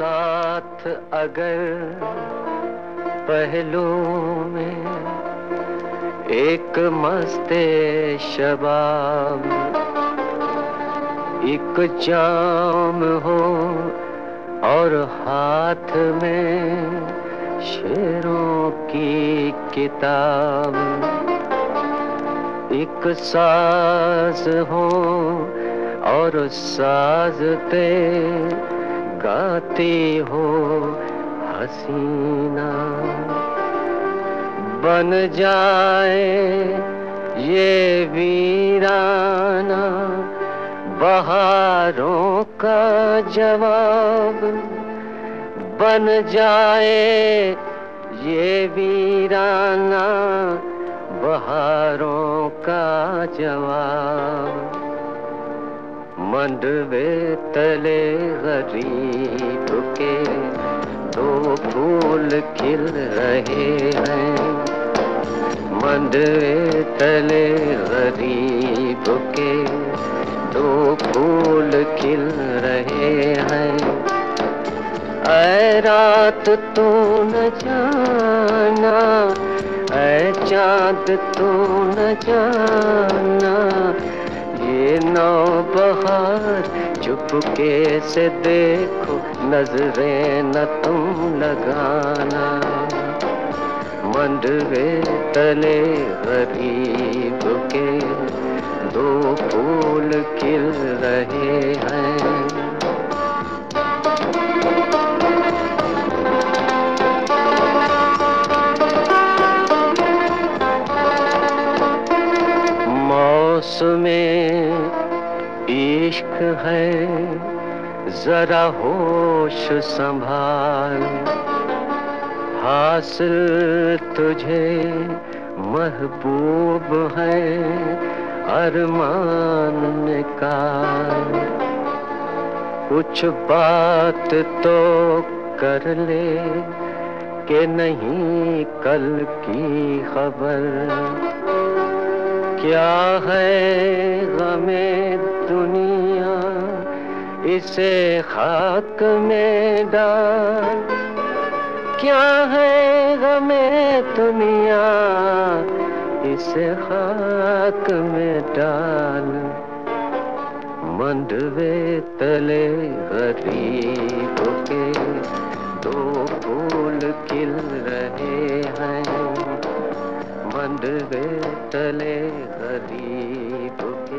साथ अगर पहलू में एक मस्ते शबाब, एक जाम हो और हाथ में शेरों की किताब, एक साज हो और साज पे गाती हो हसीना, बन जाए ये वीराना बहारों का जवाब, बन जाए ये वीराना बहारों का जवाब। मंडवे तले गरीब के दो फूल खिल रहे हैं, मंडवे तले गरीब के दो फूल खिल रहे हैं। ऐ रात तू न जाना, ऐ चाँद तू न जाना, ये नौबहार चुपके से देखो, नजरें न तुम लगाना। मंडवे तले गरीब के दो फूल खिल रहे हैं। मौसमे इश्क है जरा होश संभाल, हासिल तुझे महबूब है अरमान निकाल। कुछ बात तो कर ले कि नहीं कल की खबर, क्या है गमे दुनिया इसे खाक में डाल, क्या है गमे दुनिया इसे खाक में डाल। मंडवे तले गरीब के दो फूल खिल रहे हैं, मंडवे तले गरीब